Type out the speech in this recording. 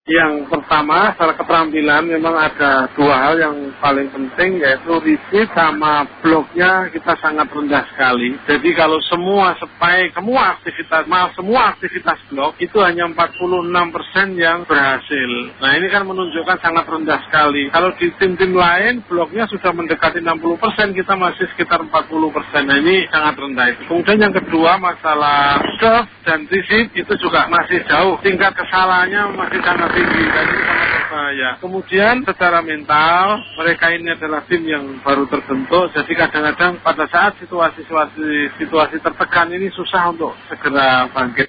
Yang pertama, secara keterampilan memang ada dua hal yang paling penting, yaitu receipt sama blognya kita sangat rendah sekali. Jadi kalau semua aktivitas blog itu hanya 46% yang berhasil. Nah ini kan menunjukkan sangat rendah sekali. Kalau di tim-tim lain blognya sudah mendekati 60%, kita masih sekitar 40%. Nah ini sangat rendah itu. Kemudian yang kedua, masalah draft dan receipt itu juga masih jauh. Tingkat kesalahannya masih sangat tinggi dan ini sangat berbahaya. Kemudian secara mental, mereka ini adalah tim yang baru terbentuk, jadi kadang-kadang pada saat situasi tertekan ini susah untuk segera bangkit.